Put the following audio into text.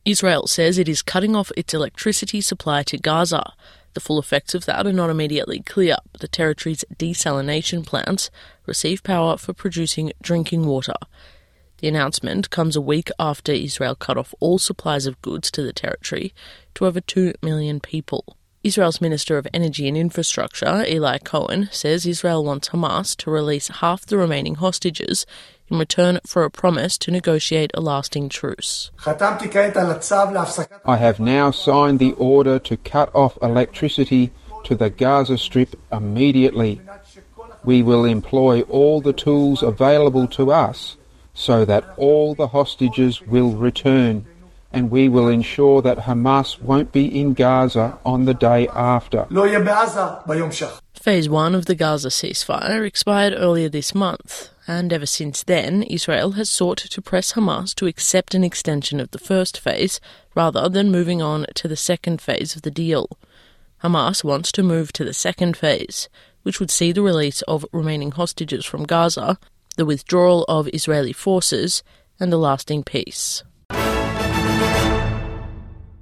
Israel says it is cutting off its electricity supply to Gaza. The full effects of that are not immediately clear. The territory's desalination plants receive power for producing drinking water. The announcement comes a week after Israel cut off all supplies of goods to the territory to over 2 million people. Israel's Minister of Energy and Infrastructure, Eli Cohen, says Israel wants Hamas to release half the remaining hostages in return for a promise to negotiate a lasting truce. I have now signed the order to cut off electricity to the Gaza Strip immediately. We will employ all the tools available to us so that all the hostages will return, and we will ensure that Hamas won't be in Gaza on the day after. Phase 1 of the Gaza ceasefire expired earlier this month, and ever since then, Israel has sought to press Hamas to accept an extension of the first phase rather than moving on to the second phase of the deal. Hamas wants to move to the second phase, which would see the release of remaining hostages from Gaza, the withdrawal of Israeli forces, and a lasting peace.